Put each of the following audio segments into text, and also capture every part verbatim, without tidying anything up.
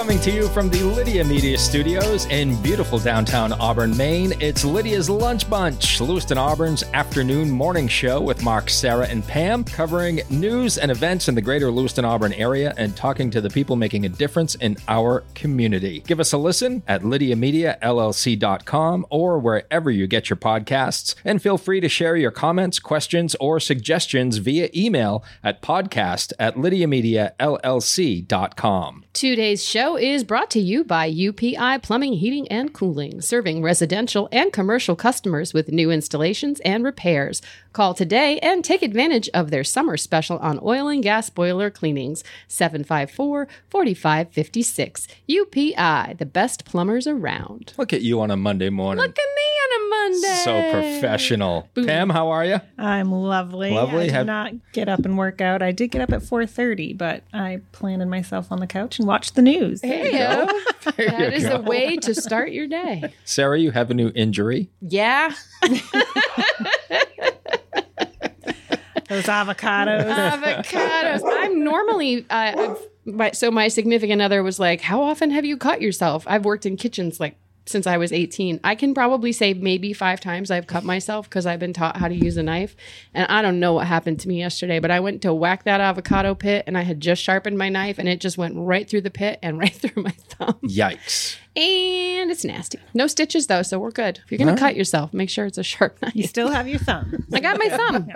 Coming to you from the Lydia Media Studios in beautiful downtown Auburn, Maine, it's Lydia's Lunch Bunch, Lewiston Auburn's afternoon morning show with Mark, Sarah, and Pam, covering news and events in the greater Lewiston Auburn area and talking to the people making a difference in our community. Give us a listen at lydia media l l c dot com or wherever you get your podcasts, and feel free to share your comments, questions, or suggestions via email at podcast at lydia media l l c dot com. Today's show is brought to you by U P I Plumbing, Heating, and Cooling, serving residential and commercial customers with new installations and repairs. Call today and take advantage of their summer special on oil and gas boiler cleanings, seven five four, four five five six. U P I, the best plumbers around. Look at you on a Monday morning. Look at me on a Monday. So professional. Boom. Pam, how are you? I'm lovely. Lovely. I did Have- not get up and work out. I did get up at four thirty, but I planted myself on the couch and watched the news. Hey-o. There That you is go. a way to start your day. Sarah, you have a new injury. Yeah. Those avocados. Avocados. I'm normally, uh, I've, my, so my significant other was like, how often have you cut yourself? I've worked in kitchens like since I was eighteen. I can probably say maybe five times I've cut myself because I've been taught how to use a knife. And I don't know what happened to me yesterday, but I went to whack that avocado pit and I had just sharpened my knife and it just went right through the pit and right through my thumb. Yikes. And it's nasty. No stitches though, so we're good. If you're going All to right. cut yourself, make sure it's a sharp knife. You still have your thumb. I got my thumb.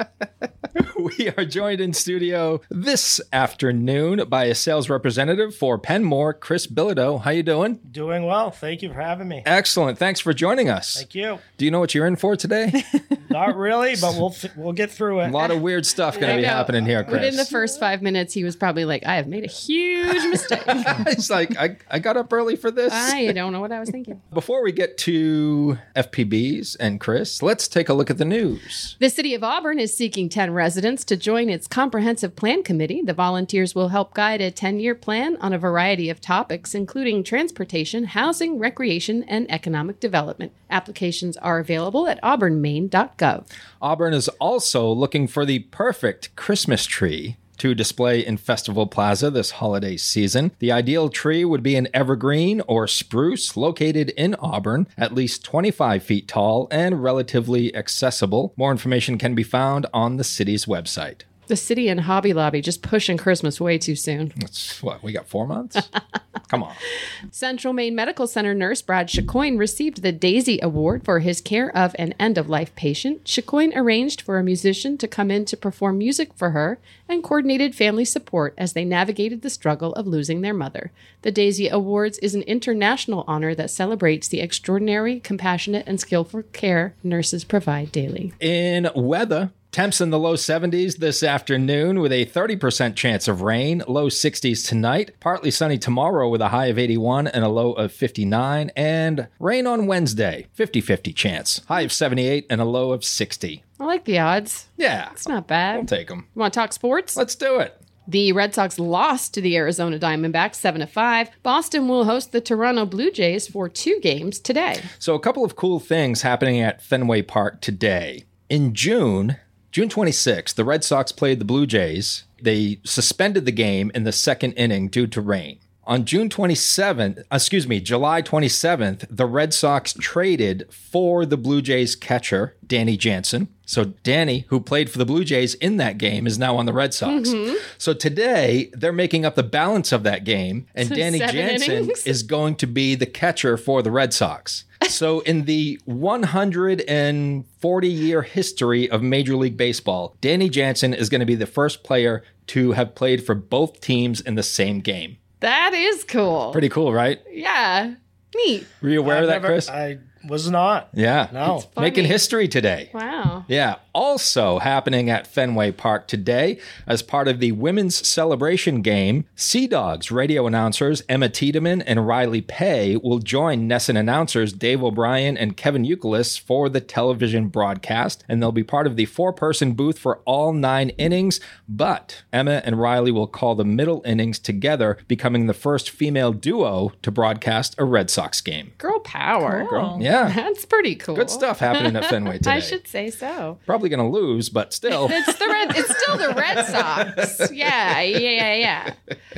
We are joined in studio this afternoon by a sales representative for Penmore, Chris Bilodeau. How you doing? Doing well. Thank you for having me. Excellent. Thanks for joining us. Thank you. Do you know what you're in for today? Not really, but we'll fi- we'll get through A it. lot of weird stuff going I to be know. happening here, Chris. Within the first five minutes, he was probably like, I have made a huge mistake. It's like, I, I got up early for this. I don't know what I was thinking. Before we get to F P Bs and Chris, let's take a look at the news. The city of Auburn is seeking ten residents to join its comprehensive plan committee. The volunteers will help guide a ten-year plan on a variety of topics, including transportation, housing, recreation, and economic development. Applications are available at auburn maine dot gov. Auburn is also looking for the perfect Christmas tree to display in Festival Plaza this holiday season. The ideal tree would be an evergreen or spruce located in Auburn, at least twenty-five feet tall and relatively accessible. More information can be found on the city's website. The city and Hobby Lobby just pushing Christmas way too soon. That's what, we got four months? Come on. Central Maine Medical Center nurse Brad Chicoine received the Daisy Award for his care of an end-of-life patient. Chicoine arranged for a musician to come in to perform music for her and coordinated family support as they navigated the struggle of losing their mother. The Daisy Awards is an international honor that celebrates the extraordinary, compassionate, and skillful care nurses provide daily. In weather, temps in the low seventies this afternoon with a thirty percent chance of rain, low sixties tonight, partly sunny tomorrow with a high of eighty-one and a low of fifty-nine, and rain on Wednesday, fifty-fifty chance, high of seventy-eight and a low of sixty. I like the odds. Yeah, It's not bad. I'll take them. You want to talk sports? Let's do it. The Red Sox lost to the Arizona Diamondbacks seven to five. Boston will host the Toronto Blue Jays for two games today. So a couple of cool things happening at Fenway Park today. In June, June twenty-sixth, the Red Sox played the Blue Jays. They suspended the game in the second inning due to rain. On June twenty-seventh, excuse me, July twenty-seventh, the Red Sox traded for the Blue Jays catcher, Danny Jansen. So Danny, who played for the Blue Jays in that game, is now on the Red Sox. Mm-hmm. So today, they're making up the balance of that game, and So Danny seven Jansen innings? is going to be the catcher for the Red Sox. So in the one hundred forty year history of Major League Baseball, Danny Jansen is going to be the first player to have played for both teams in the same game. That is cool. Pretty cool, right? Yeah. Neat. Were you aware I've of that, never- Chris? I was not. Yeah. No. funny. Making history today. Wow. Yeah. Also happening at Fenway Park today, as part of the women's celebration game, Sea Dogs radio announcers Emma Tiedemann and Riley Pay will join Nesson announcers Dave O'Brien and Kevin Youkilis for the television broadcast, and they'll be part of the four-person booth for all nine innings, but Emma and Riley will call the middle innings together, becoming the first female duo to broadcast a Red Sox game. Girl power. Cool. Yeah. That's pretty cool. Good stuff happening at Fenway today. I should say so. Probably going to lose, but still. It's the red. It's still the Red Sox. Yeah, yeah, yeah, yeah.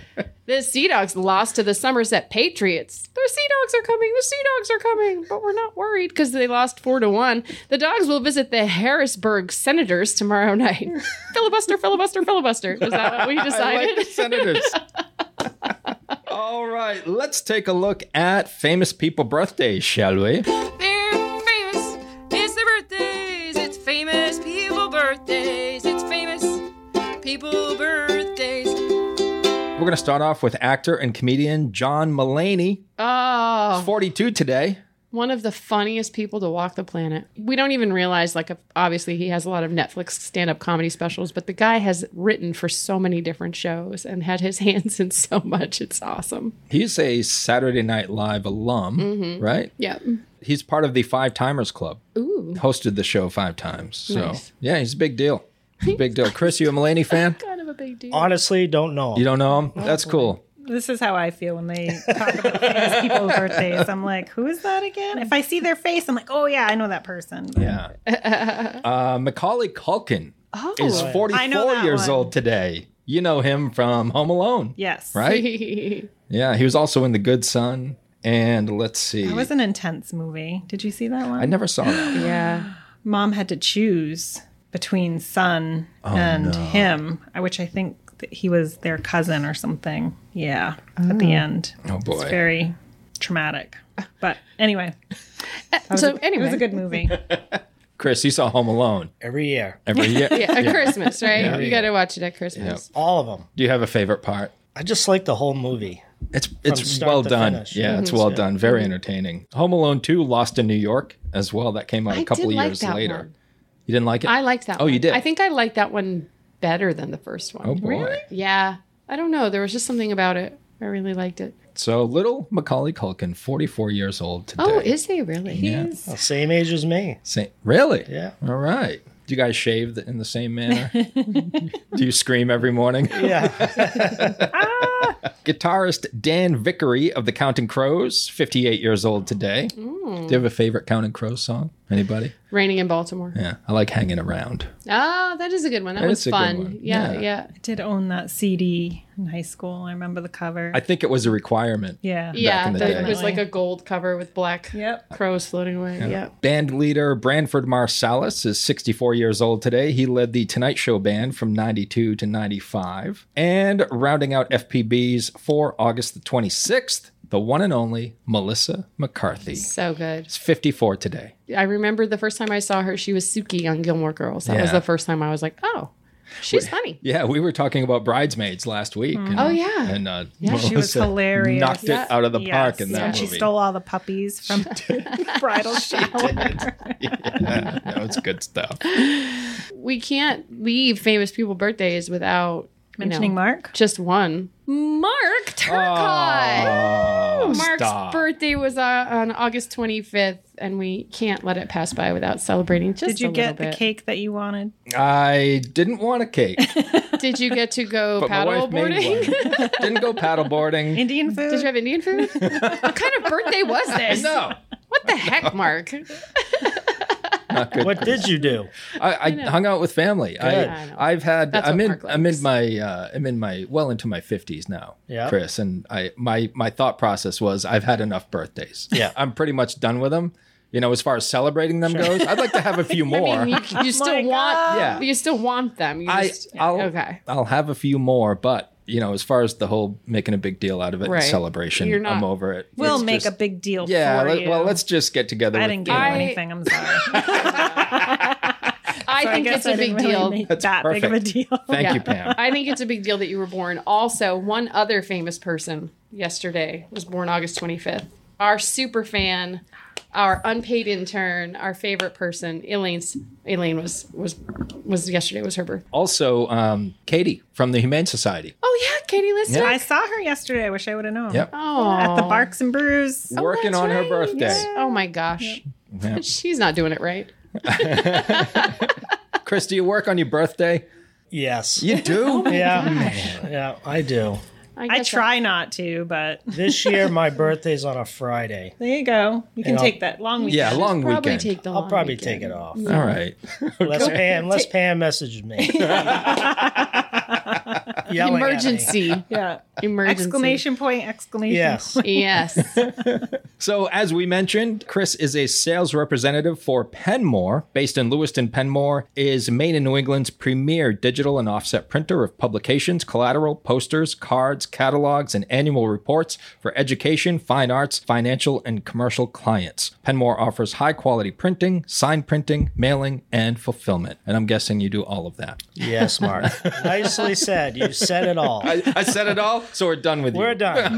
The Sea Dogs lost to the Somerset Patriots. The Sea Dogs are coming. The Sea Dogs are coming. But we're not worried because they lost four to one. The Dogs will visit the Harrisburg Senators tomorrow night. Filibuster, filibuster, filibuster. Is that what we I decided? like the Senators. All right, let's take a look at famous people birthdays, shall we? They're famous. It's their birthdays. It's famous people birthdays. It's famous people birthdays. We're going to start off with actor and comedian John Mulaney. Oh, forty-two today. one of the funniest people to walk the planet. We don't even realize, like, obviously he has a lot of Netflix stand-up comedy specials, but the guy has written for so many different shows and had his hands in so much. It's awesome. He's a Saturday Night Live alum, right? Yeah. He's part of the Five Timers Club. Ooh. Hosted the show five times. So, Nice. yeah, he's a big deal. He's a big deal. Chris, you a Mulaney fan? Kind of a big deal. Honestly, don't know. You don't know him? That's cool. This is how I feel when they talk about famous people's birthdays. I'm like, who is that again? If I see their face, I'm like, oh yeah, I know that person. But Yeah. uh, Macaulay Culkin Oh. is I know forty-four that years one. old today. You know him from Home Alone, Yes. right? Yeah, he was also in The Good Son. And let's see. That was an intense movie. Did you see that one? I never saw that. Yeah. Mom had to choose between son Oh, and him, which I think that he was their cousin or something. Yeah, at the end. Oh, boy. It's very traumatic. But anyway, that was So a, anyway. it was a good movie. Chris, you saw Home Alone Every year. every year. Yeah, at Christmas, right? Yeah. You got to watch it at Christmas. All of them. Do you have a favorite part? I just like the whole movie. It's it's start well to done. finish. Yeah, Mm-hmm. it's well Yeah. done. Very entertaining. Home Alone two, Lost in New York as well. That came out a I couple did of like years that later. one. You didn't like it? I liked that Oh, one. you did? I think I liked that one better than the first one. Oh, boy. Yeah. I don't know. There was just something about it. I really liked it. So little Macaulay Culkin, forty-four years old today. Oh, is he really? Yeah. Well, same age as me. Sa- really? Yeah. All right. Do you guys shave in the same manner? Do you scream every morning? Yeah. Guitarist Dan Vickery of the Counting Crows, fifty-eight years old today. Do you have a favorite Counting Crows song? Anybody? Raining in Baltimore. Yeah, I like Hanging Around. Oh, that is a good one. That That was is a good fun. one. Yeah, Yeah. yeah. I did own that C D in high school. I remember the cover. I think it was a requirement. yeah. Yeah, in the the- day. it was like a gold cover with black Yep. crows floating away. Yeah. Band leader Branford Marsalis is sixty-four years old today. He led the Tonight Show band from ninety-two to ninety-five. And rounding out F P Bs for August the twenty-sixth, the one and only Melissa McCarthy. So good. It's fifty-four today. I remember the first time I saw her, she was Suki on Gilmore Girls. That was Yeah. the first time I was like, oh, she's funny. Yeah, we were talking about Bridesmaids last week. And, Oh, yeah. And uh, Yeah, She was Melissa hilarious. knocked Yeah. it out of the park Yes. in that yeah, movie. she stole all the puppies from the bridal shower. Yeah, that was good stuff. We can't leave famous people birthdays without you Mentioning know, Mark. just one. Mark Turcott. Oh, Mark's stop. birthday was uh, on August twenty-fifth, and we can't let it pass by without celebrating just Did you a get little the bit. cake that you wanted? I didn't want a cake, Did you get to go but my paddle wife made boarding? one. Didn't go paddle boarding. Indian food? Did you have Indian food? What kind of birthday was this? No, What the heck, Mark? not good. What did you do? I, I hung out with family. Good. I know. I, I've had. That's I'm what in. Mark I'm in likes. my. Uh, I'm in my well into my fifties now, Yeah. Chris. And I my my thought process was I've had enough birthdays. Yeah. I'm pretty much done with them. You know, as far as celebrating them goes, I'd like to have a few more. I mean, you, you still my want, God. Yeah. you still want them. You I just, I'll, okay. I'll have a few more, but you know, as far as the whole making a big deal out of it, and Right. celebration, You're not- I'm over it. We'll It's make just- a big deal yeah. for let- you. well, let's just get together. I with, didn't you get know, you I- anything. I'm sorry. I So think guess it's a I big didn't really deal. make That's that big of a perfect. deal. Thank Yeah. you, Pam. I think it's a big deal that you were born. Also, one other famous person yesterday was born August twenty-fifth. Our super fan, our unpaid intern, our favorite person, Elaine's. Elaine was was was yesterday was her birthday. Also, um, Katie from the Humane Society, Oh yeah, Katie Lister. I saw her yesterday. I wish I would have known. Yep. Oh, At the Barks and Brews. working that's on her right. birthday. Oh my gosh, Yeah. she's not doing it right. Chris, do you work on your birthday? Yes. You do? Yeah. Yeah, I do. I guess try not to, but This year, my birthday's on a Friday. there you go. You can And I'll- take that long weekend. Yeah, long Probably weekend. take the. I'll long probably weekend. take it off. All right. Unless Pam, unless Pam messages me. Yelling at me. Emergency. Yeah. Emergency. Exclamation point, exclamation Yes. point. Yes. So, as we mentioned, Chris is a sales representative for Penmore, based in Lewiston. Penmore is Maine and New England's premier digital and offset printer of publications, collateral, posters, cards, catalogs, and annual reports for education, fine arts, financial, and commercial clients. Penmore offers high-quality printing, sign printing, mailing, and fulfillment. And I'm guessing you do all of that. Yes, Mark. Nicely said. You said it all. I, I said it all, so we're done with you. We're done.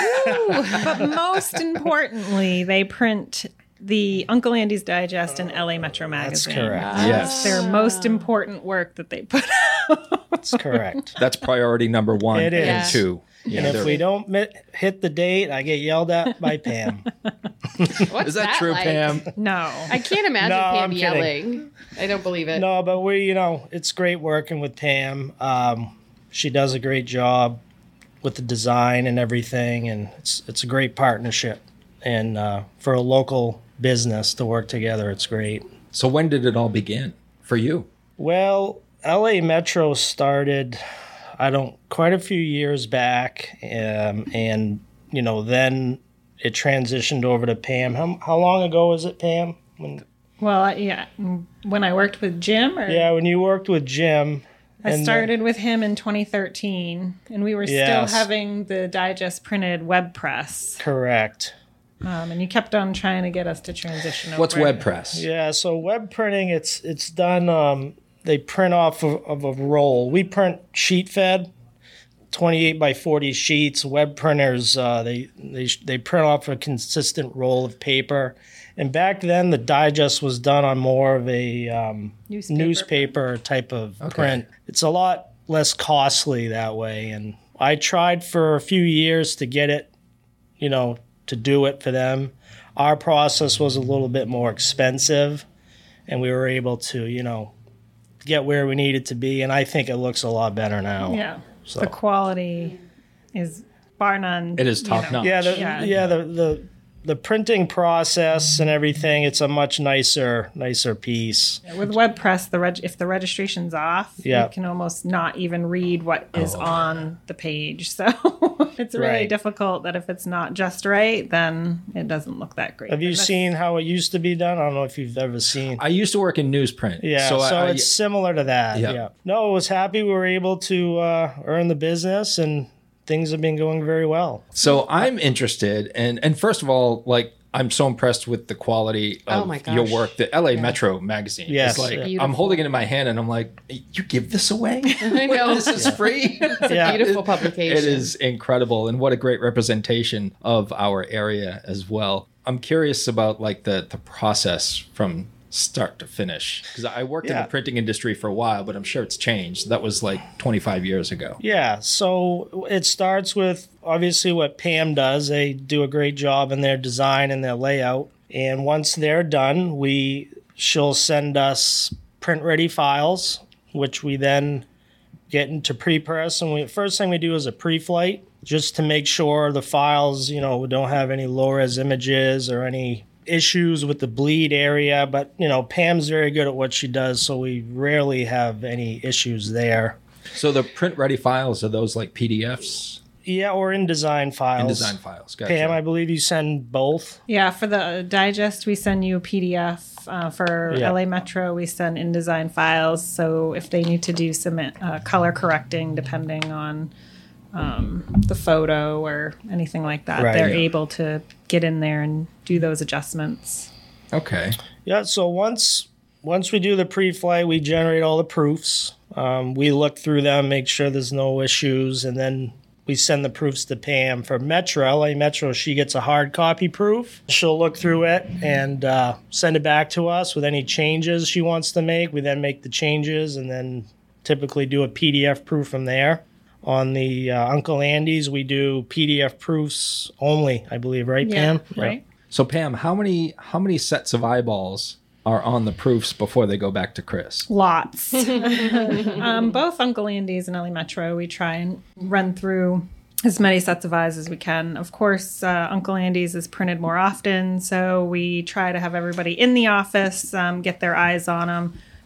But most importantly, they print the Uncle Andy's Digest and L A Metro That's magazine. correct. Yes. Their most important work that they put out. That's correct. That's priority number one It and is. two. Yeah, And if they're- we don't mi- hit the date, I get yelled at by Pam. What's is that, true, like? Pam? No. I can't imagine No, Pam I'm kidding. yelling. I don't believe it. No, but we, you know, it's great working with Pam. Um, she does a great job with the design and everything, and it's it's a great partnership. And uh, for a local business to work together, it's great. So when did it all begin for you? Well, L A Metro started, I don't, quite a few years back, um, and you know, then it transitioned over to Pam. How how long ago was it, Pam? When, Well, I- yeah. When I worked with Jim, or yeah, when you worked with Jim. I and started with him in twenty thirteen, and we were Yes. still having the digest printed web press. then- correct. Um, and you kept on trying to get us to transition over. What's WebPress? Yeah, so web printing, it's it's done. Um, they print off of, of a roll. We print sheet fed, twenty-eight by forty sheets. Web printers, uh, they they they print off a consistent roll of paper. And back then, the digest was done on more of a um, Newspaper. newspaper type of print. It's a lot less costly that way. And I tried for a few years to get it, you know, to do it for them. Our process was a little bit more expensive, and we were able to, you know, get where we needed to be. And I think it looks a lot better now. Yeah. So- The quality is bar none. It is you top know. notch. Yeah, the, Yeah. yeah, the, the the printing process and everything, it's a much nicer nicer piece. With WebPress, the reg- if the registration's off, Yeah. you can almost not even read what is on the page. So it's really Right. difficult that if it's not just right, then it doesn't look that great. Have you And that's- seen how it used to be done? I don't know if you've ever seen. I used to work in newsprint. Yeah, so, so, I, it's similar to that. Yeah. Yeah. No, I was happy we were able to uh, earn the business, and things have been going very well. so I'm interested, and and first of all, like I'm so impressed with the quality Oh of my gosh. your work. The L A Metro magazine. Yes. It's like Beautiful. I'm holding it in my hand, and I'm like, you give this away? I know. This is free. Yeah. Beautiful publication. It is incredible, and what a great representation of our area as well. I'm curious about like the the process from start to finish, because I worked in Yeah. the printing industry for a while, but I'm sure it's changed. That was like twenty-five years ago. Yeah, so it starts with obviously what Pam does. They do a great job in their design and their layout. And once they're done, we she'll send us print ready files, which we then get into pre-press. And we, first thing we do is a pre-flight, just to make sure the files, you know, don't have any low-res images or any issues with the bleed area. But, you know, Pam's very good at what she does, so we rarely have any issues there. So the print ready files, are those like P D Fs? Yeah, or InDesign files. InDesign files. Gotcha. Pam, I believe you send both. Yeah, for the digest, we send you a P D F. Uh, for Yeah. L A Metro, we send InDesign files. So if they need to do some uh, color correcting, depending on um, the photo or anything like that, Right, they're yeah. able to get in there and do those adjustments. Okay. Yeah, so once once we do the pre-flight, we generate all the proofs. Um, we look through them, make sure there's no issues, and then we send the proofs to Pam. For Metro, L A Metro, she gets a hard copy proof. She'll look through it and uh, send it back to us with any changes she wants to make. We then make the changes and then typically do a P D F proof from there. On the uh, Uncle Andy's, we do P D F proofs only, I believe, right, Pam? right. So Pam, how many how many sets of eyeballs are on the proofs before they go back to Chris? Lots. um, both Uncle Andy's and L A Metro, we try and run through as many sets of eyes as we can. Of course, uh, Uncle Andy's is printed more often, so we try to have everybody in the office um, get their eyes on them.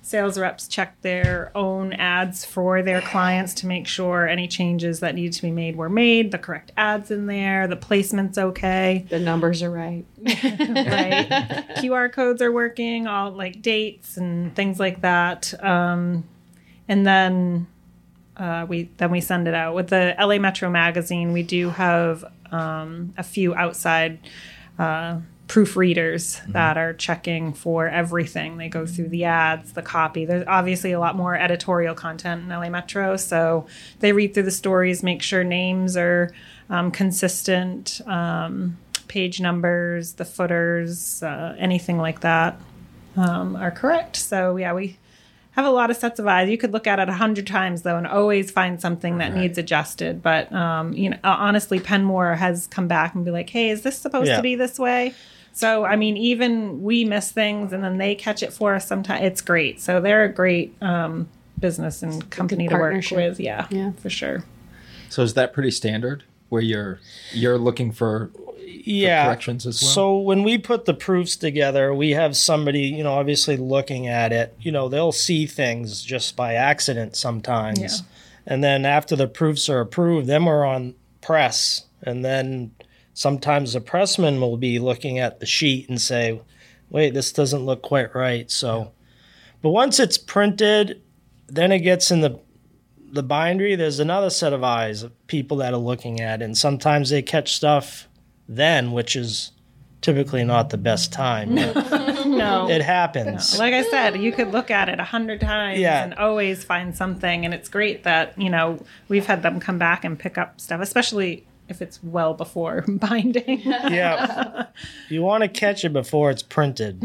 sales reps check their own ads for their clients to make sure any changes that needed to be made were made, the correct ads in there, the placement's okay. The numbers are right. Right. Q R codes are working, all like dates and things like that. Um, and then uh, we then we send it out. With the L A Metro magazine, we do have um, a few outside uh, proofreaders mm-hmm. that are checking for everything. They go through the ads, the copy. There's obviously a lot more editorial content in L A Metro, so they read through the stories, make sure names are um, consistent, um, page numbers, the footers, uh, anything like that um, are correct. So yeah, we have a lot of sets of eyes. You could look at it a hundred times though and always find something that right. needs adjusted. But um, you know, honestly, Penmore has come back and be like, "Hey, is this supposed yeah. to be this way?" So I mean, even we miss things and then they catch it for us sometimes. It's great. So they're a great um, business and company to work with. Yeah, yeah, for sure. So is that pretty standard where you're you're looking for yeah corrections as well? So when we put the proofs together, we have somebody, you know, obviously looking at it. You know, they'll see things just by accident sometimes. Yeah. And then after the proofs are approved, then we're on press. And then sometimes the pressman will be looking at the sheet and say, wait, this doesn't look quite right. So, but once it's printed, then it gets in the the bindery. There's another set of eyes of people that are looking at it. And sometimes they catch stuff then, which is typically not the best time. No. It happens. No. Like I said, you could look at it a hundred times yeah. and always find something. And it's great that, you know, we've had them come back and pick up stuff, especially if it's well before binding. Yeah. You want to catch it before it's printed.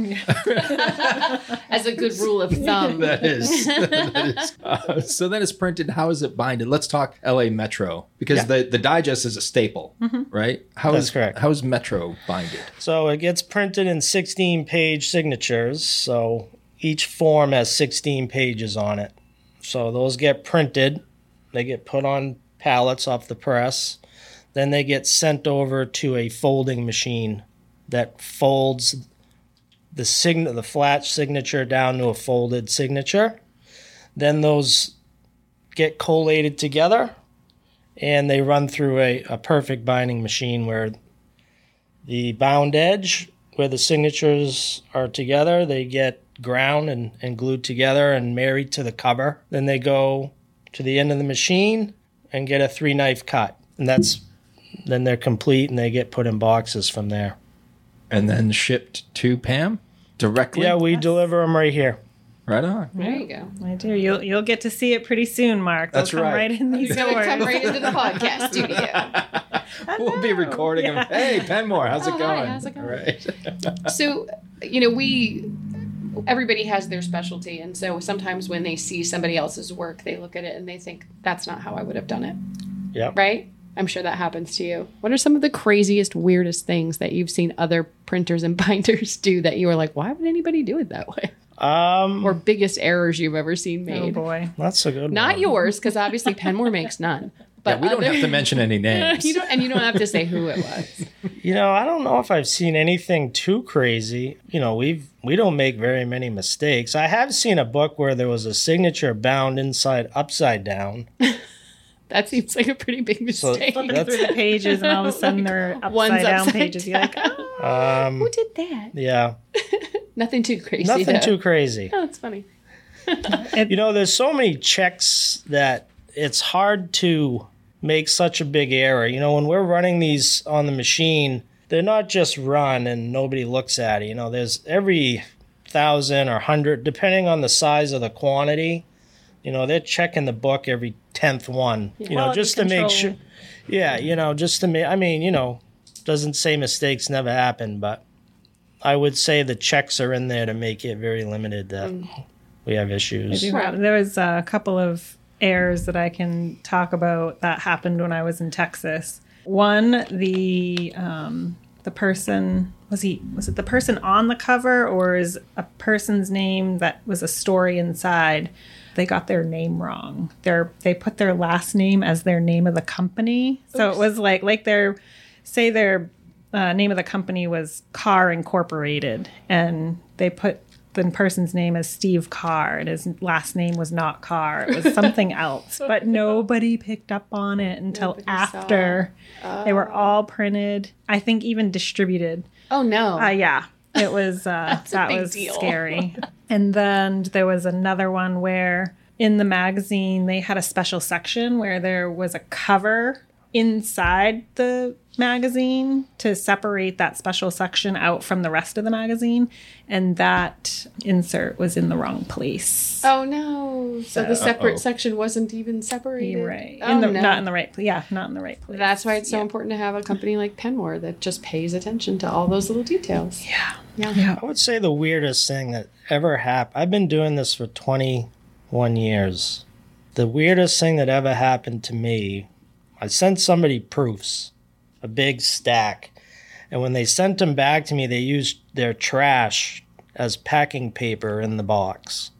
As a good rule of thumb. That is. That is. Uh, so then it's printed. How is it binded? Let's talk L A Metro, because yeah. the, the digest is a staple, mm-hmm. right? How That's is, correct. How is Metro binded? So it gets printed in sixteen page signatures. So each form has sixteen pages on it. So those get printed. They get put on pallets off the press. Then they get sent over to a folding machine that folds the sign- the flat signature down to a folded signature. Then those get collated together, and they run through a, a perfect binding machine where the bound edge, where the signatures are together, they get ground and, and glued together and married to the cover. Then they go to the end of the machine and get a three-knife cut. And that's then they're complete, and they get put in boxes from there. And then shipped to Pam directly? Yeah, we yes. deliver them right here. Right on. There you go. I do. You'll you'll get to see it pretty soon, Mark. They'll That's come right. right in these doors. Come right into the podcast studio. We'll be recording yeah. them. Hey, Penmore, how's oh, it going? Hi, how's it going? All right. So, you know, we... everybody has their specialty, and so sometimes when they see somebody else's work, they look at it and they think, that's not how I would have done it. Yeah. Right? I'm sure that happens to you. What are some of the craziest, weirdest things that you've seen other printers and binders do that you were like, why would anybody do it that way? Um, or biggest errors you've ever seen made? Oh, boy. That's a good Not one. yours, because obviously Penmore makes none. But yeah, we other... don't have to mention any names. you don't, and you don't have to say who it was. You know, I don't know if I've seen anything too crazy. You know, we've we don't make very many mistakes. I have seen a book where there was a signature bound inside upside down. That seems like a pretty big mistake. So flipping through the pages, and all of a sudden they're upside One's down upside pages. down. You're like, oh, Um, who did that? yeah, Nothing too crazy. nothing though. too crazy. Oh, that's funny. You know, there's so many checks that it's hard to make such a big error. You know, when we're running these on the machine, they're not just run and nobody looks at it. You know, there's every thousand or hundred, depending on the size of the quantity. You know, they're checking the book every tenth one, you know, Quality just to control. make sure. Yeah, you know, just to make, I mean, you know, doesn't say mistakes never happen, but I would say the checks are in there to make it very limited that Mm. we have issues. I do have- there was a couple of errors that I can talk about that happened when I was in Texas. One, the um, the person was he was it the person on the cover, or is a person's name that was a story inside? They got their name wrong. Their they put their last name as their name of the company. So Oops. it was like like their say their uh, name of the company was Car Incorporated, and they put the person's name as Steve Carr, and his last name was not Carr. It was something else. But nobody picked up on it until Nobody after. saw. They were all printed. I think even distributed. Oh, no. Uh, yeah, it was. Uh, a that big was deal. scary. And then there was another one where in the magazine they had a special section where there was a cover inside the magazine to separate that special section out from the rest of the magazine, and that insert was in the wrong place. Oh, no. So the separate Uh-oh. section wasn't even separated. You're right. Oh, in the, no. Not in the right place. Yeah, not in the right place. That's why it's so Yeah. important to have a company like Penmore that just pays attention to all those little details. Yeah. Yeah. Yeah. I would say the weirdest thing that ever happened. I've been doing this for twenty-one years. The weirdest thing that ever happened to me, I sent somebody proofs, a big stack. And when they sent them back to me, they used their trash as packing paper in the box.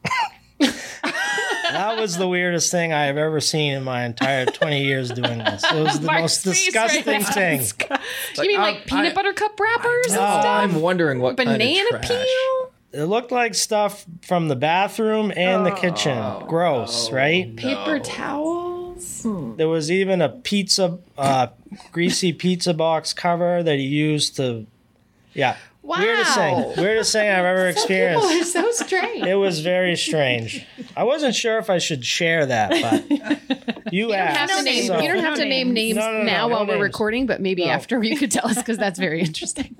That was the weirdest thing I have ever seen in my entire twenty years doing this. It was the Mark's most face right disgusting now. thing. You mean like I'm- peanut I- butter cup wrappers and know. stuff? I'm wondering what Banana kind of trash. peel? It looked like stuff from the bathroom and the kitchen. Gross, right? Paper towels? There was even a pizza, uh, greasy pizza box cover that he used to, yeah. Wow. Weirdest thing. Weirdest thing I've ever People are experienced. so strange. It was very strange. I wasn't sure if I should share that, but you, You don't have asked. to name. so- You don't have to No name names. names No, no, no, now no while we're names. recording, but maybe No. after you could tell us because that's very interesting.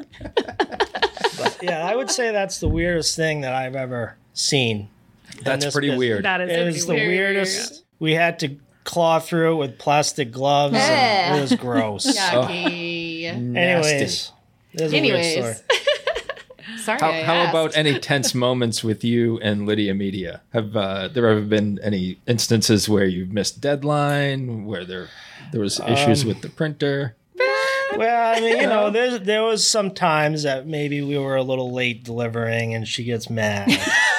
Yeah, I would say that's the weirdest thing that I've ever seen. in That's this pretty business. weird. That is It pretty was the weird. weirdest. We had to claw through it with plastic gloves. Eh. And it was gross. Yucky. Anyways, there's a Anyways. weird story. Sorry. How, I how asked. about any tense moments with you and Lydia Media? Have uh, there ever been any instances where you've missed deadline, where there there was issues Um, with the printer? Well, I mean, you know, there's, there was some times that maybe we were a little late delivering and she gets mad.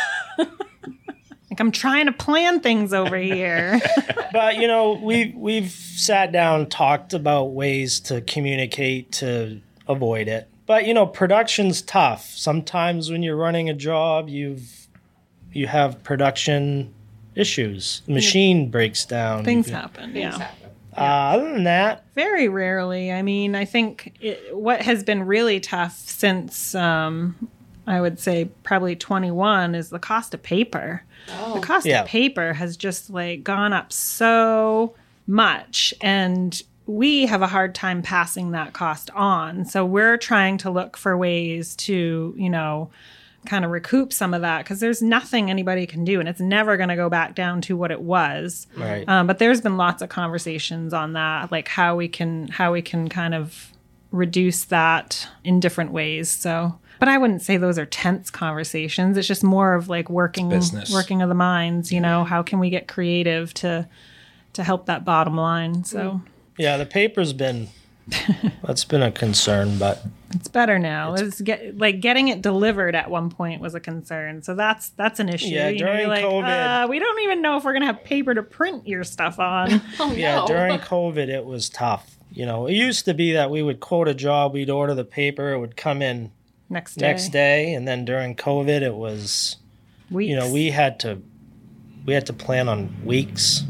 Like, I'm trying to plan things over here. But, you know, we, we've sat down, talked about ways to communicate to avoid it. But, you know, production's tough. Sometimes when you're running a job, you've you have production issues. The machine breaks down. Things You can- happen. Yeah. Uh, other than that, Very rarely. I mean, I think it, what has been really tough since um, I would say probably twenty-one is the cost of paper. The cost Yeah. of paper has just like gone up so much, and we have a hard time passing that cost on. So we're trying to look for ways to, you know, kind of recoup some of that because there's nothing anybody can do, and it's never going to go back down to what it was. right. Um, but there's been lots of conversations on that, like how we can how we can kind of reduce that in different ways. So, but I wouldn't say those are tense conversations. It's just more of like working business. working of the minds. You know, how can we get creative to to help that bottom line? So Yeah, the paper's been, that's been a concern, but it's better now. It's get like getting it delivered at one point was a concern. So that's that's an issue. Yeah, You know, during you're like, COVID- uh, we don't even know if we're gonna have paper to print your stuff on. Oh, yeah, no. during COVID, it was tough. You know, it used to be that we would quote a job, we'd order the paper, it would come in Next day, next day, and then during COVID, it was, weeks. you know, we had to, we had to plan on weeks,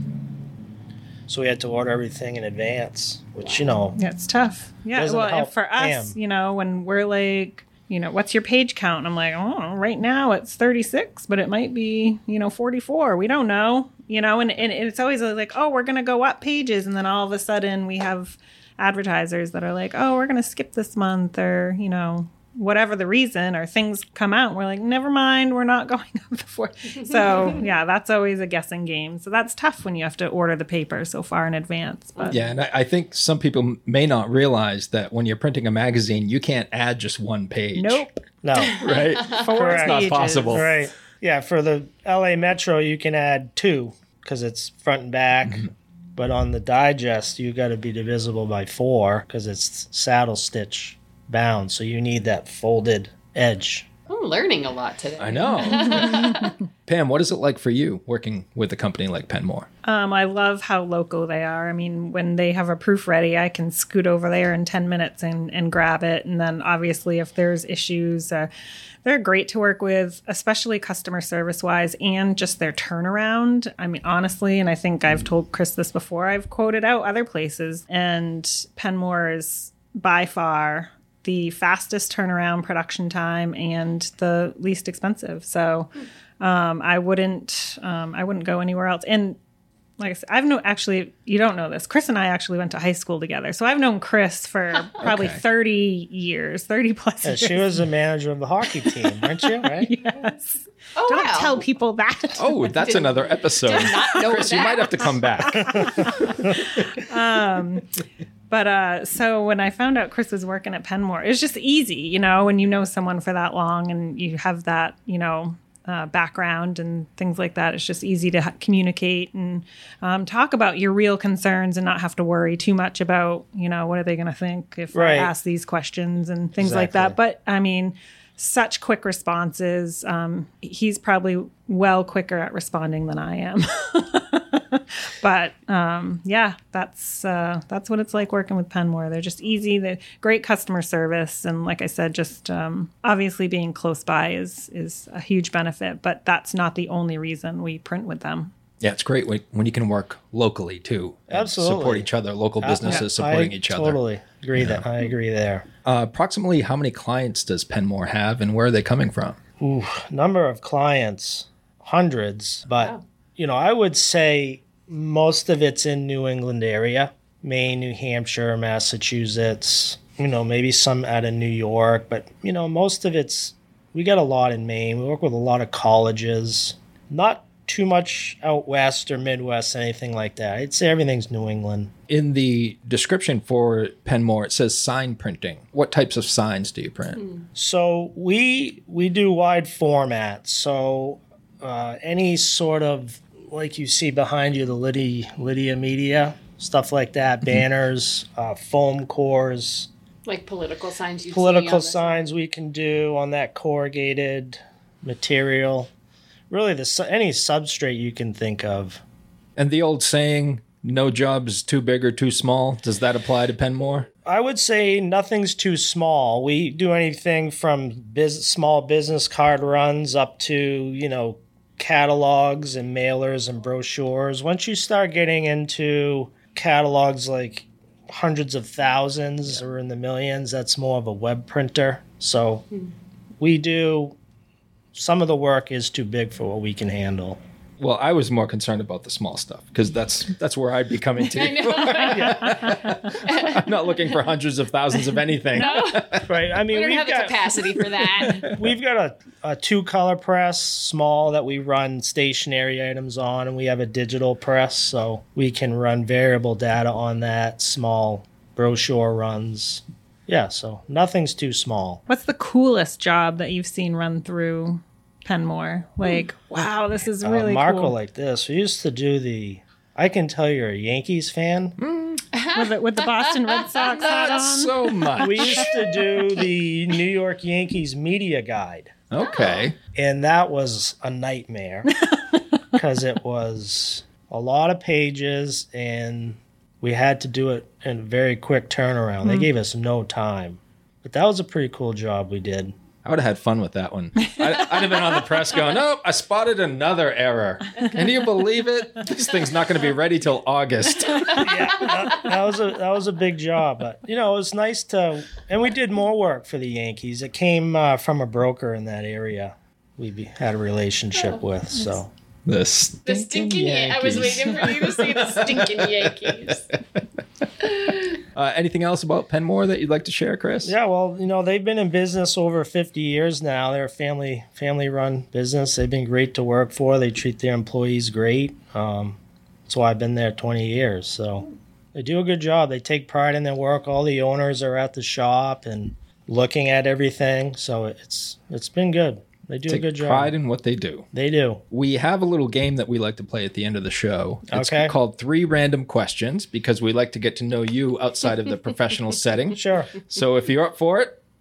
so we had to order everything in advance, which you know, Yeah, it's tough. Yeah, Doesn't well, and help for us, Pam. you know, when we're like, you know, what's your page count? And I'm like, oh, right now it's thirty-six, but it might be, you know, forty-four. We don't know, you know, and, and it's always like, oh, we're going to go up pages. And then all of a sudden we have advertisers that are like, oh, we're going to skip this month, or, you know, whatever the reason, or things come out and we're like, never mind, we're not going up the four. So yeah, that's always a guessing game. So that's tough when you have to order the paper so far in advance. But Yeah, and I, I think some people may not realize that when you're printing a magazine, you can't add just one page. nope. no, Right? Four Correct. Not pages. possible. right? Yeah, for the L A Metro, you can add two because it's front and back. But on the digest, you got to be divisible by four because it's saddle stitch bound. So you need that folded edge. I'm learning a lot today. I know. Pam, what is it like for you working with a company like Penmore? Um, I love how local they are. I mean, when they have a proof ready, I can scoot over there in ten minutes and, and grab it. And then obviously if there's issues, uh, they're great to work with, especially customer service wise and just their turnaround. I mean, honestly, and I think I've told Chris this before, I've quoted out other places, and Penmore is by far the fastest turnaround production time and the least expensive. So um, I wouldn't um, I wouldn't go anywhere else. And like I said, I've no actually you don't know this. Chris and I actually went to high school together. So I've known Chris for probably Okay. thirty years, thirty plus Yeah, years. she was the manager of the hockey team, weren't you? Right? Yes. Oh, Don't wow. tell people that. Oh, that's another episode. Did not know Chris, you that. might have to come back. But uh, so when I found out Chris was working at Penmore, it was just easy, you know, when you know someone for that long and you have that, you know, uh, background and things like that. It's just easy to ha- communicate and um, talk about your real concerns and not have to worry too much about, you know, what are they going to think if Right. I ask these questions and things like that. Exactly. But I mean, such quick responses. Um, he's probably well quicker at responding than I am. But um, yeah, that's uh, that's what it's like working with Penmore. They're just easy. They're great customer service, and like I said, just um, obviously being close by is is a huge benefit. But that's not the only reason we print with them. Yeah, it's great when when you can work locally too. and Absolutely. Support each other, local businesses I supporting each other. Totally agree that I agree there. Uh, approximately how many clients does Penmore have and where are they coming from? Ooh, number of clients, hundreds, but Wow. you know, I would say most of it's in New England area, Maine, New Hampshire, Massachusetts, you know, maybe some out of New York, but you know, most of it's we got a lot in Maine. We work with a lot of colleges. Not too much out west or Midwest, anything like that. I'd say everything's New England. In the description for Penmore, it says sign printing. What types of signs do you print? So we we do wide formats. So uh, any sort of like you see behind you, the Lydia, Lydia Media stuff like that, banners, uh, foam cores, Like political signs you political see on signs we can do on that corrugated material. Really, the su- any substrate you can think of. And the old saying, no job's too big or too small, does that apply to Penmore? I would say nothing's too small. We do anything from biz- small business card runs up to, you know, catalogs and mailers and brochures. Once you start getting into catalogs like hundreds of thousands or in the millions, that's more of a web printer. So we do, some of the work is too big for what we can handle. Well, I was more concerned about the small stuff because that's that's where I'd be coming to. I'm not looking for hundreds of thousands of anything. Right. I mean, We don't we've have the got, capacity for that. we've got a, a two color press, small, that we run stationary items on, and we have a digital press, so we can run variable data on that, small brochure runs. Yeah, so nothing's too small. What's the coolest job that you've seen run through Penmore? Like, wow, this is really uh, Marco cool. like this. We used to do the. I can tell you're a Yankees fan. with, the, with the Boston Red Sox hat Not on. so much. We used to do the New York Yankees media guide. Okay. And that was a nightmare because it was a lot of pages and we had to do it in a very quick turnaround. They gave us no time. But that was a pretty cool job we did. I would have had fun with that one. I'd, I'd have been on the press going, nope, I spotted another error. Can you believe it? This thing's not going to be ready till August. Yeah, that, that was a that was a big job. But, you know, it was nice to... And we did more work for the Yankees. It came uh, from a broker in that area we be, had a relationship with, so... The The stinking, stinking Yankees. I was waiting for you to say the stinking Yankees. Uh, anything else about Penmore that you'd like to share, Chris? Yeah, well, you know, they've been in business over fifty years now. They're a family family run business. They've been great to work for. They treat their employees great. Um, that's why I've been there twenty years. So they do a good job. They take pride in their work. All the owners are at the shop and looking at everything. So it's it's been good. They do Take a good job. pride in what they do. They do. We have a little game that we like to play at the end of the show. It's Okay. called Three Random Questions because we like to get to know you outside of the professional setting. Sure. So if you're up for it,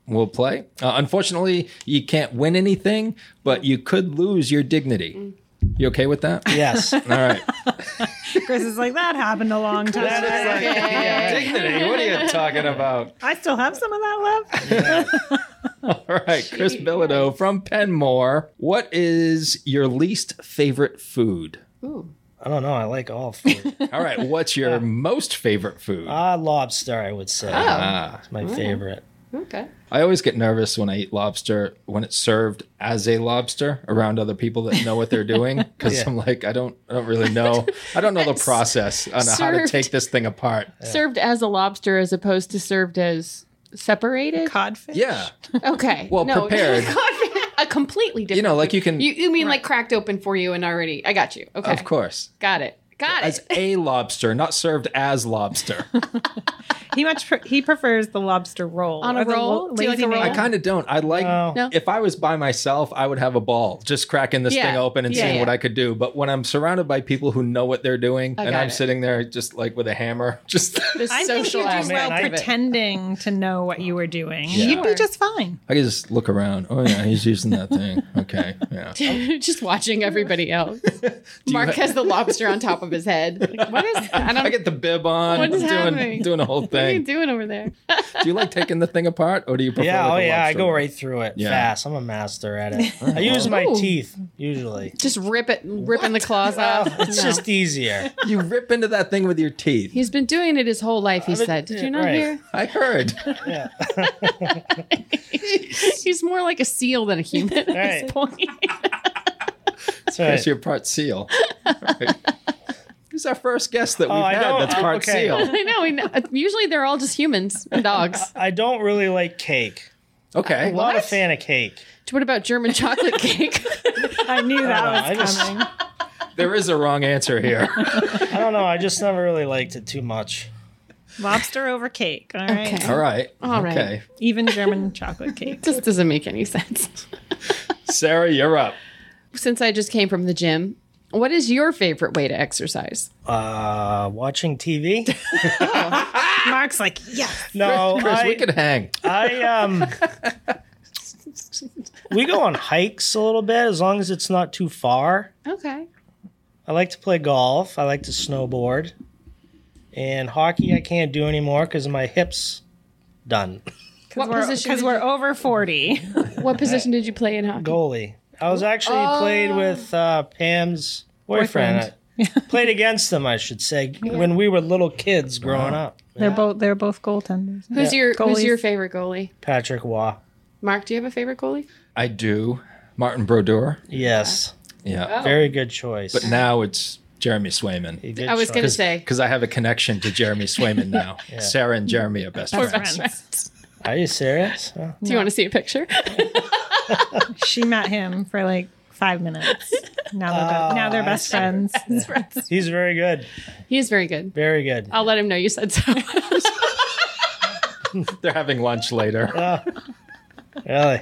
we'll play. Uh, unfortunately, you can't win anything, but you could lose your dignity. You okay with that? Yes. All right. Chris is like, that happened a long time ago. Dignity? What are you talking about? I still have some of that left. All right, Chris Bilodeau from Penmore. What is your least favorite food? Ooh. I don't know. I like all food. All right, what's your most favorite food? Ah, lobster, I would say. Ah, It's my favorite. Okay. I always get nervous when I eat lobster when it's served as a lobster around other people that know what they're doing because Yeah. I'm like, I don't, I don't really know. I don't know the process on how to Served. take this thing apart. Served as a lobster as opposed to served as separated? Codfish. Yeah, Okay. Well, no. prepared. A completely different. you know, like you can, You, you mean like cracked open for you and already? I got you. Okay. of course, Got it. Got as it. a lobster, not served as lobster. He much pre- he prefers the lobster roll On a or the roll? lo- Do you like lazy a roll? man. I kind of don't. I like No. No? if I was by myself, I would have a ball just cracking this Yeah. thing open and Yeah, seeing yeah. what I could do. But when I'm surrounded by people who know what they're doing, I and got I'm it. sitting there just like with a hammer, just The I think social you do aspect well man, I- of it. pretending to know what you were doing. Yeah. You'd be just fine. I could just look around. Oh yeah, he's using that thing. Okay, yeah. Just watching everybody else. you Mark ha- has the lobster on top of his head. Like, what is? I don't. I get the bib on, What is doing happening? doing a whole What are you thing. doing over there? Do you like taking the thing apart, or do you prefer? Yeah, like oh a yeah, I lobster go roll? right through it Yeah. fast. I'm a master at it. I use my Ooh. teeth usually. Just rip it, ripping the claws Well, off. it's No. just easier. You rip into that thing with your teeth. He's been doing it his whole life. He been- said. Did yeah, you not right. hear? I heard. Yeah. He's more like a seal than a human at Right. this point. That's Guess right. you're part seal. Right. He's our first guest that we've Oh, I had know. that's Oh, part okay. seal. I know. We know. Usually they're all just humans and dogs. I don't really like cake. Okay. I'm not a What? fan of cake. What about German chocolate cake? I knew that know, was I just- coming. There is a wrong answer here. I don't know. I just never really liked it too much. Lobster over cake. All right. Okay. All right. All right. Okay. Even German chocolate cake. Just doesn't make any sense. Sarah, you're up. Since I just came from the gym, what is your favorite way to exercise? Uh, watching T V? Mark's like, yes. No, Chris, I, we could hang. I um, we go on hikes a little bit as long as it's not too far. Okay. I like to play golf. I like to snowboard. And hockey I can't do anymore because my hips done. What Because we're, position 'cause did we're over forty. What position did you play in hockey? Goalie. I was actually Oh. played with uh, Pam's boyfriend. Played against them, I should say, when we were little kids growing up. They're both they're both goaltenders. Who's Yeah. your Who's Goalies. your favorite goalie? Patrick Waugh. Mark, do you have a favorite goalie? I do. Martin Brodeur. Yes. Yeah. Very good choice. But now it's Jeremy Swayman. A good I was choice. going to say. Because I have a connection to Jeremy Swayman now. Sarah and Jeremy are best We're friends. friends. Are you serious? Oh. Do you want to see a picture? She met him for like five minutes. Now they're be- Oh, now they're I best see. friends. He's very good. He is very good. Very good. I'll let him know you said so. They're having lunch later. Really?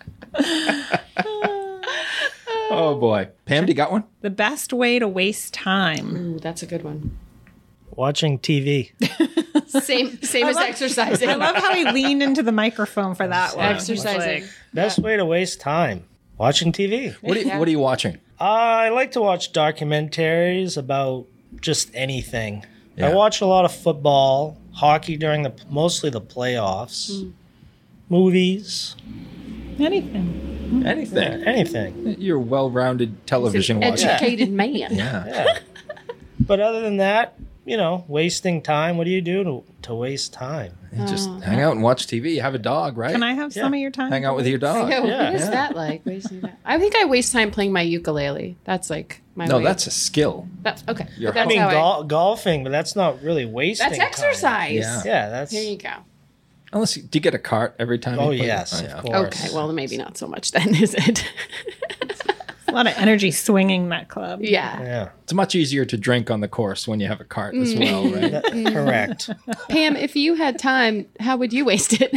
Oh boy. Pam, do you got one? The best way to waste time. Ooh, that's a good one. Watching T V. Same same as love- exercising. I love how he leaned into the microphone for that one. Exercising. Like, Best way to waste time. Watching T V. What are you, Yeah. what are you watching? Uh, I like to watch documentaries about just anything. Yeah. I watch a lot of football, hockey during the mostly the playoffs, movies, anything. Anything. anything. You're a well-rounded television An watcher. educated man. Yeah. Yeah. But other than that, you know, wasting time. What do you do to, to waste time? You just hang out and watch T V. You have a dog, right? Can I have some of your time? hang out with your dog? Yeah, Yeah. what is that like? Wasting that? I think I waste time playing my ukulele. That's like my No, way. that's a skill. That's okay. Your But that's I mean, how gol- golfing, but that's not really wasting. That's time. exercise. Yeah. Yeah, that's. There you go. Unless you, do you get a cart every time? Oh you play? yes, Oh, yeah. of course. Okay, well maybe not so much then, is it? A lot of energy swinging that club. yeah. Yeah, It's much easier to drink on the course when you have a cart as well, right? That- correct. Pam, if you had time, how would you waste it?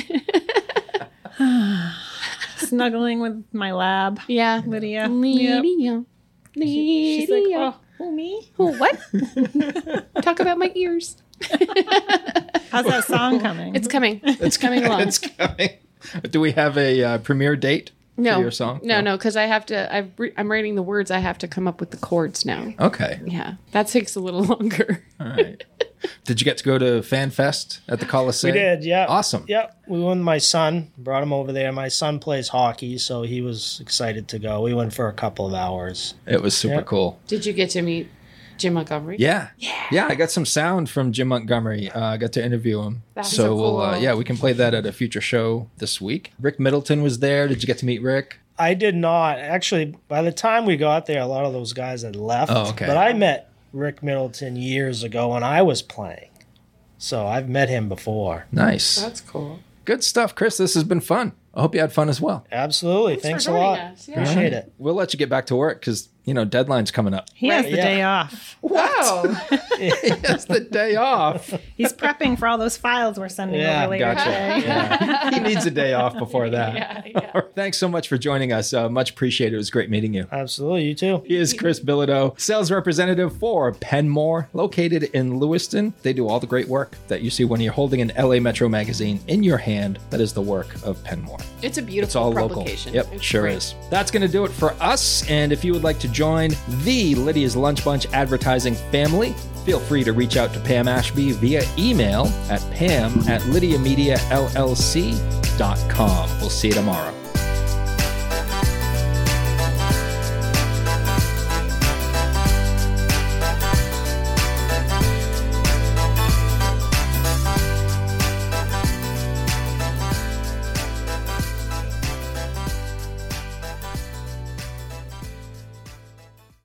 Snuggling with my lab. yeah. Lydia. Yep. Lydia. She's like, Lydia. oh, who, me? Oh, what? Talk about my ears. How's that song coming? It's coming. It's coming along. It's coming. Do we have a uh, premiere date No, for your song? no, no, because I have to. I've re- I'm writing the words. I have to come up with the chords now. Okay. Yeah, that takes a little longer. All right. Did you get to go to Fan Fest at the Coliseum? We did, yeah. Awesome. Yep. We went with my son, brought him over there. My son plays hockey, so he was excited to go. We went for a couple of hours. It was super Yeah. cool. Did you get to meet Jim Montgomery? Yeah. Yeah. Yeah, I got some sound from Jim Montgomery. Uh, I got to interview him. That's so so we'll, uh, cool. yeah, we can play that at a future show this week. Rick Middleton was there. Did you get to meet Rick? I did not. Actually, by the time we got there, a lot of those guys had left. Oh, okay. But I met Rick Middleton years ago when I was playing. So I've met him before. Nice. That's cool. Good stuff, Chris. This has been fun. I hope you had fun as well. Absolutely. Thanks Thanks, for a joining lot. us. Yeah. Appreciate it. We'll let you get back to work because, you know, deadline's coming up. He has Right, the yeah. day off. Wow. It's the day off. He's prepping for all those files we're sending Yeah, over later Gotcha. today. Yeah. He needs a day off before that. yeah, yeah. Thanks so much for joining us. Uh, much appreciated. It was great meeting you. Absolutely. You too. He is Chris Bilodeau, sales representative for Penmore, located in Lewiston. They do all the great work that you see when you're holding an L A Metro magazine in your hand. That is the work of Penmore. It's a beautiful It's all publication. local. Yep, It's sure great. is. That's going to do it for us. And if you would like to join the Lydia's Lunch Bunch advertising family, feel free to reach out to Pam Ashby via email at pam at lydia media l l c dot com. We'll see you tomorrow.